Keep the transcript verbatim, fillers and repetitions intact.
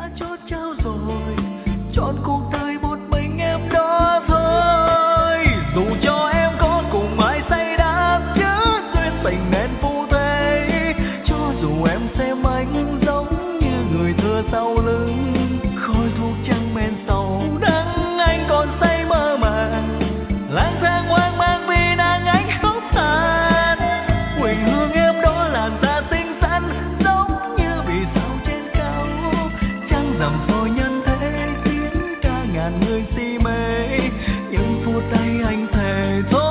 đã chốt trao rồi, chọn cuộc đời một mình em đó thôi. Dù cho em có cùng ai say đắm chứ duyên tình nên phù thế, cho dù em xem anh giống như người thơ sau lưng, khói thuốc trắng men sầu đắng anh còn say mơ màng, lang thang hoang mang vì nàng anh khóc than. Quỳnh hương em đó làn da xinh xắn giống như vì sao trên cao, trăng rằm soi nhân thế khiến cả ngàn người si mê, nhưng phút tay anh thề thôi.